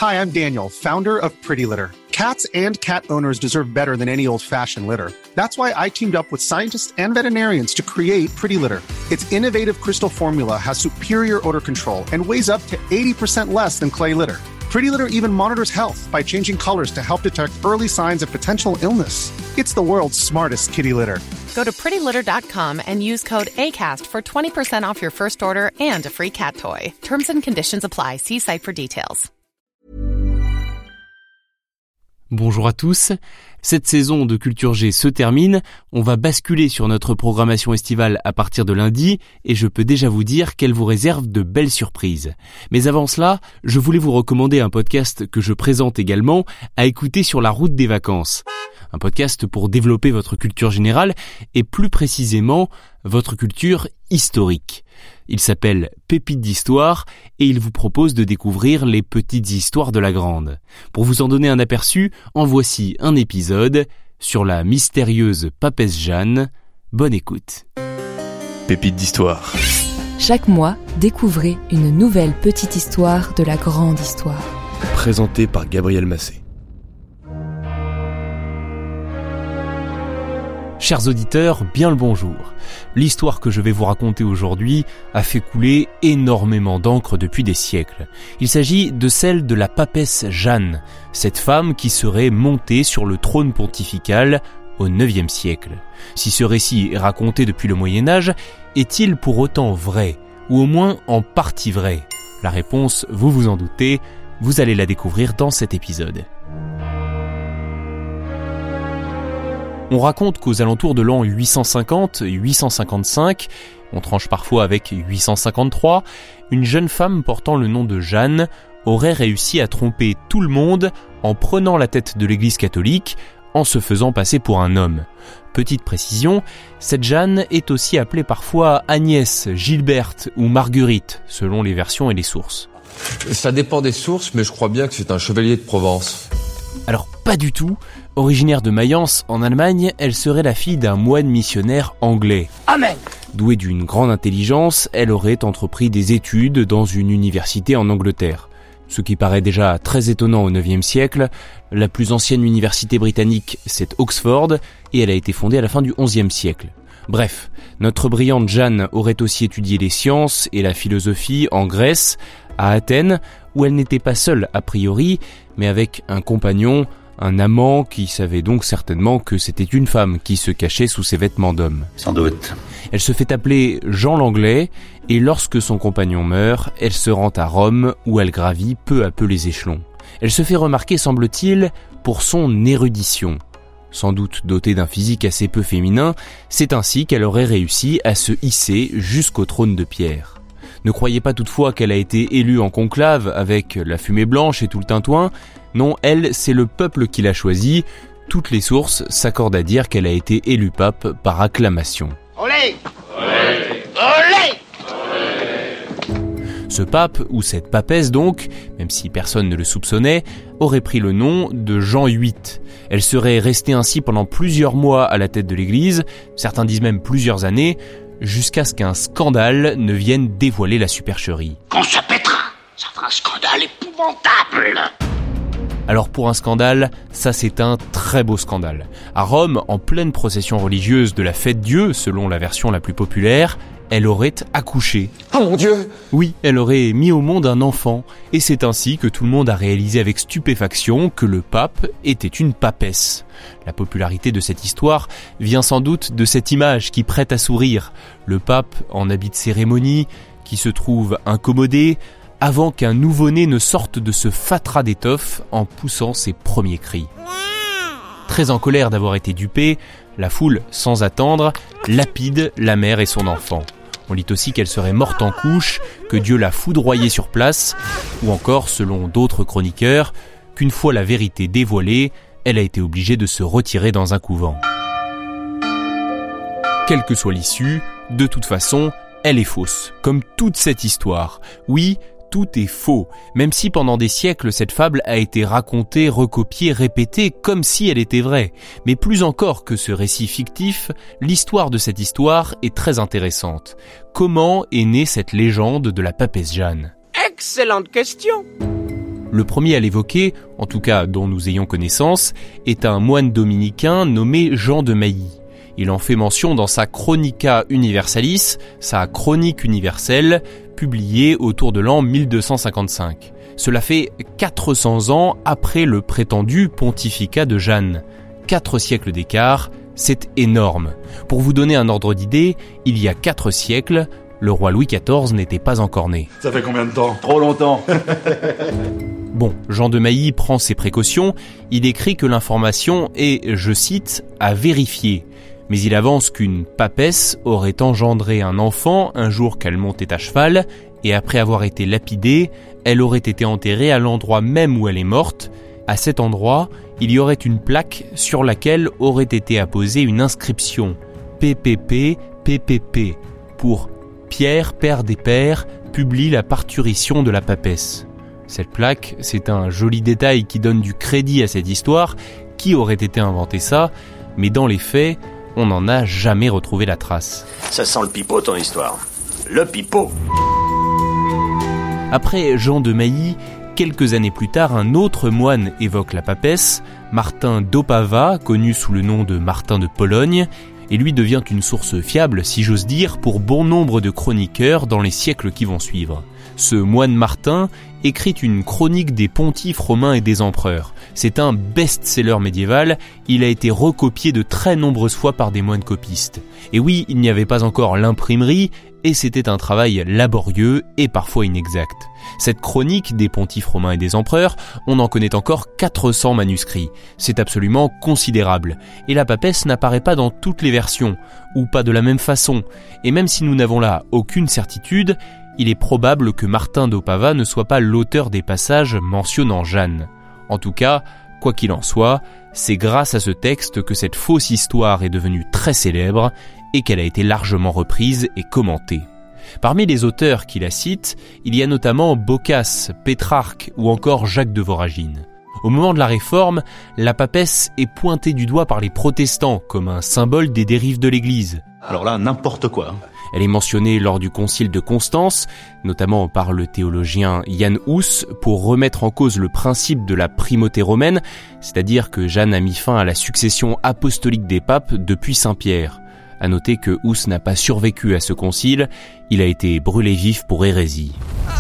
Hi, I'm Daniel, founder of Pretty Litter. Cats and cat owners deserve better than any old-fashioned litter. That's why I teamed up with scientists and veterinarians to create Pretty Litter. Its innovative crystal formula has superior odor control and weighs up to 80% less than clay litter. Pretty Litter even monitors health by changing colors to help detect early signs of potential illness. It's the world's smartest kitty litter. Go to prettylitter.com and use code ACAST for 20% off your first order and a free cat toy. Terms and conditions apply. See site for details. Bonjour à tous, cette saison de Culture G se termine, on va basculer sur notre programmation estivale à partir de lundi et je peux déjà vous dire qu'elle vous réserve de belles surprises. Mais avant cela, je voulais vous recommander un podcast que je présente également à écouter sur la route des vacances. Un podcast pour développer votre culture générale et plus précisément votre culture historique. Il s'appelle Pépites d'Histoire et il vous propose de découvrir les petites histoires de la grande. Pour vous en donner un aperçu, en voici un épisode sur la mystérieuse papesse Jeanne. Bonne écoute. Pépites d'Histoire. Chaque mois, découvrez une nouvelle petite histoire de la grande histoire. Présentée par Gabriel Massé. Chers auditeurs, bien le bonjour. L'histoire que je vais vous raconter aujourd'hui a fait couler énormément d'encre depuis des siècles. Il s'agit de celle de la papesse Jeanne, cette femme qui serait montée sur le trône pontifical au IXe siècle. Si ce récit est raconté depuis le Moyen-Âge, est-il pour autant vrai, ou au moins en partie vrai ? La réponse, vous vous en doutez, vous allez la découvrir dans cet épisode. On raconte qu'aux alentours de l'an 850-855, on tranche parfois avec 853, une jeune femme portant le nom de Jeanne aurait réussi à tromper tout le monde en prenant la tête de l'Église catholique, en se faisant passer pour un homme. Petite précision, cette Jeanne est aussi appelée parfois Agnès, Gilberte ou Marguerite, selon les versions et les sources. Ça dépend des sources, mais je crois bien que c'est un chevalier de Provence. Alors pas du tout. Originaire de Mayence, en Allemagne, elle serait la fille d'un moine missionnaire anglais. Amen. Douée d'une grande intelligence, elle aurait entrepris des études dans une université en Angleterre. Ce qui paraît déjà très étonnant au IXe siècle, la plus ancienne université britannique, c'est Oxford, et elle a été fondée à la fin du XIe siècle. Bref, notre brillante Jeanne aurait aussi étudié les sciences et la philosophie en Grèce, à Athènes, où elle n'était pas seule a priori, mais avec un compagnon, un amant qui savait donc certainement que c'était une femme qui se cachait sous ses vêtements d'homme. Sans doute. Elle se fait appeler Jean l'Anglais et lorsque son compagnon meurt, elle se rend à Rome où elle gravit peu à peu les échelons. Elle se fait remarquer, semble-t-il, pour son érudition. Sans doute dotée d'un physique assez peu féminin, c'est ainsi qu'elle aurait réussi à se hisser jusqu'au trône de pierre. Ne croyez pas toutefois qu'elle a été élue en conclave avec la fumée blanche et tout le tintouin. Non, elle, c'est le peuple qui l'a choisie. Toutes les sources s'accordent à dire qu'elle a été élue pape par acclamation. Olé ! Olé ! Olé ! Ce pape, ou cette papesse donc, même si personne ne le soupçonnait, aurait pris le nom de Jean VIII. Elle serait restée ainsi pendant plusieurs mois à la tête de l'Église, certains disent même plusieurs années, jusqu'à ce qu'un scandale ne vienne dévoiler la supercherie. Quand ça pètera, ça fera un scandale épouvantable. Alors pour un scandale, ça c'est un très beau scandale. À Rome, en pleine procession religieuse de la fête Dieu, selon la version la plus populaire, elle aurait accouché. Oh mon Dieu ! Oui, elle aurait mis au monde un enfant, et c'est ainsi que tout le monde a réalisé avec stupéfaction que le pape était une papesse. La popularité de cette histoire vient sans doute de cette image qui prête à sourire. Le pape en habit de cérémonie, qui se trouve incommodé, avant qu'un nouveau-né ne sorte de ce fatras d'étoffe en poussant ses premiers cris. Très en colère d'avoir été dupée, la foule, sans attendre, lapide la mère et son enfant. On lit aussi qu'elle serait morte en couche, que Dieu l'a foudroyée sur place, ou encore, selon d'autres chroniqueurs, qu'une fois la vérité dévoilée, elle a été obligée de se retirer dans un couvent. Quelle que soit l'issue, de toute façon, elle est fausse, comme toute cette histoire. Oui, tout est faux, même si pendant des siècles cette fable a été racontée, recopiée, répétée comme si elle était vraie. Mais plus encore que ce récit fictif, l'histoire de cette histoire est très intéressante. Comment est née cette légende de la papesse Jeanne ? Excellente question. Le premier à l'évoquer, en tout cas dont nous ayons connaissance, est un moine dominicain nommé Jean de Mailly. Il en fait mention dans sa Chronica Universalis, sa chronique universelle, publiée autour de l'an 1255. Cela fait 400 ans après le prétendu pontificat de Jeanne. 4 siècles d'écart, c'est énorme. Pour vous donner un ordre d'idée, il y a 4 siècles, le roi Louis XIV n'était pas encore né. Ça fait combien de temps ? Trop longtemps. Bon, Jean de Mailly prend ses précautions, il écrit que l'information est, je cite, à vérifier. Mais il avance qu'une papesse aurait engendré un enfant un jour qu'elle montait à cheval, et après avoir été lapidée, elle aurait été enterrée à l'endroit même où elle est morte. À cet endroit, il y aurait une plaque sur laquelle aurait été apposée une inscription PPP, PPP, pour Pierre, père des pères, publie la parturition de la papesse. Cette plaque, c'est un joli détail qui donne du crédit à cette histoire. Qui aurait été inventé ça ? Mais dans les faits, on n'en a jamais retrouvé la trace. Ça sent le pipeau ton histoire. Le pipeau. Après Jean de Mailly, quelques années plus tard, un autre moine évoque la papesse, Martin d'Opava, connu sous le nom de Martin de Pologne, et lui devient une source fiable, si j'ose dire, pour bon nombre de chroniqueurs dans les siècles qui vont suivre. Ce moine Martin écrit une chronique des pontifes romains et des empereurs. C'est un best-seller médiéval, il a été recopié de très nombreuses fois par des moines copistes. Et oui, il n'y avait pas encore l'imprimerie, et c'était un travail laborieux et parfois inexact. Cette chronique des pontifes romains et des empereurs, on en connaît encore 400 manuscrits. C'est absolument considérable. Et la papesse n'apparaît pas dans toutes les versions, ou pas de la même façon. Et même si nous n'avons là aucune certitude, il est probable que Martin d'Opava ne soit pas l'auteur des passages mentionnant Jeanne. En tout cas, quoi qu'il en soit, c'est grâce à ce texte que cette fausse histoire est devenue très célèbre et qu'elle a été largement reprise et commentée. Parmi les auteurs qui la citent, il y a notamment Boccace, Pétrarque ou encore Jacques de Voragine. Au moment de la Réforme, la papesse est pointée du doigt par les protestants comme un symbole des dérives de l'Église. Alors là, n'importe quoi. Elle est mentionnée lors du concile de Constance, notamment par le théologien Jan Hus, pour remettre en cause le principe de la primauté romaine, c'est-à-dire que Jeanne a mis fin à la succession apostolique des papes depuis Saint-Pierre. À noter que Hus n'a pas survécu à ce concile, il a été brûlé vif pour hérésie.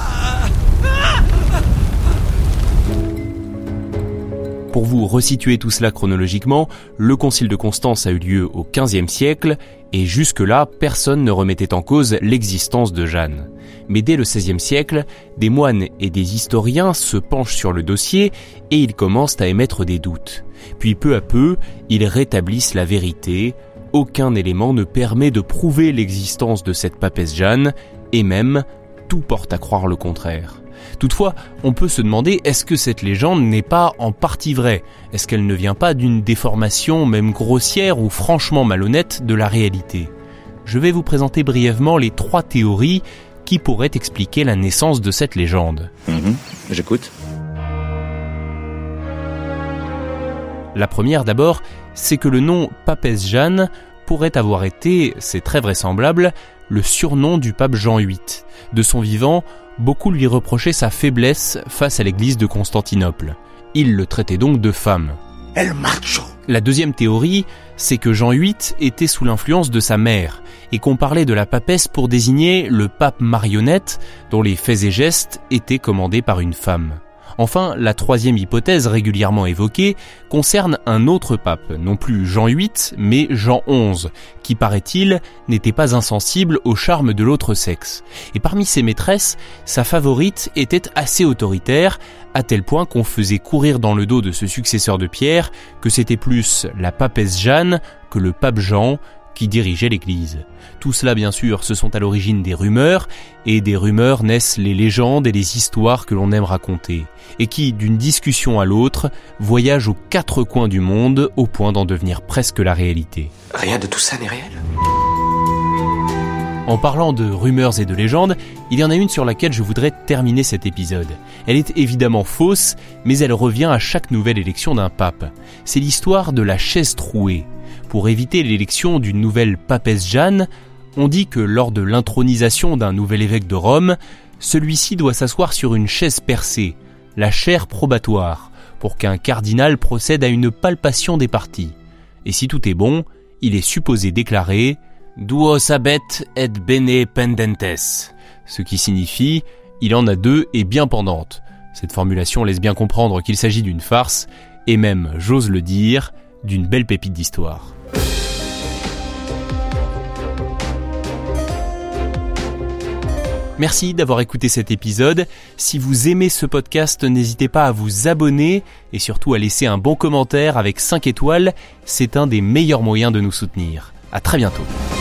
Pour vous resituer tout cela chronologiquement, le concile de Constance a eu lieu au XVe siècle, et jusque-là, personne ne remettait en cause l'existence de Jeanne. Mais dès le XVIe siècle, des moines et des historiens se penchent sur le dossier et ils commencent à émettre des doutes. Puis peu à peu, ils rétablissent la vérité. Aucun élément ne permet de prouver l'existence de cette papesse Jeanne, et même, tout porte à croire le contraire. Toutefois, on peut se demander, est-ce que cette légende n'est pas en partie vraie ? Est-ce qu'elle ne vient pas d'une déformation même grossière ou franchement malhonnête de la réalité ? Je vais vous présenter brièvement les 3 théories qui pourraient expliquer la naissance de cette légende. J'écoute. La première d'abord, c'est que le nom papesse Jeanne pourrait avoir été, c'est très vraisemblable, le surnom du pape Jean VIII. De son vivant, beaucoup lui reprochaient sa faiblesse face à l'église de Constantinople. Il le traitait donc de femme. El macho. La deuxième théorie, c'est que Jean VIII était sous l'influence de sa mère et qu'on parlait de la papesse pour désigner le pape marionnette dont les faits et gestes étaient commandés par une femme. Enfin, la troisième hypothèse régulièrement évoquée concerne un autre pape, non plus Jean VIII, mais Jean XI, qui, paraît-il, n'était pas insensible au charme de l'autre sexe. Et parmi ses maîtresses, sa favorite était assez autoritaire, à tel point qu'on faisait courir dans le dos de ce successeur de Pierre que c'était plus la papesse Jeanne que le pape Jean qui dirigeait l'Église. Tout cela, bien sûr, ce sont à l'origine des rumeurs, et des rumeurs naissent les légendes et les histoires que l'on aime raconter, et qui, d'une discussion à l'autre, voyagent aux 4 coins du monde au point d'en devenir presque la réalité. Rien de tout ça n'est réel. En parlant de rumeurs et de légendes, il y en a une sur laquelle je voudrais terminer cet épisode. Elle est évidemment fausse, mais elle revient à chaque nouvelle élection d'un pape. C'est l'histoire de la chaise trouée. Pour éviter l'élection d'une nouvelle papesse Jeanne, on dit que lors de l'intronisation d'un nouvel évêque de Rome, celui-ci doit s'asseoir sur une chaise percée. la chaire probatoire, pour qu'un cardinal procède à une palpation des parties. Et si tout est bon, il est supposé déclarer « duos habet et bene pendentes », ce qui signifie « il en a deux et bien pendantes ». Cette formulation laisse bien comprendre qu'il s'agit d'une farce, et même, j'ose le dire, d'une belle pépite d'histoire. Merci d'avoir écouté cet épisode. Si vous aimez ce podcast, n'hésitez pas à vous abonner et surtout à laisser un bon commentaire avec 5 étoiles. C'est un des meilleurs moyens de nous soutenir. À très bientôt.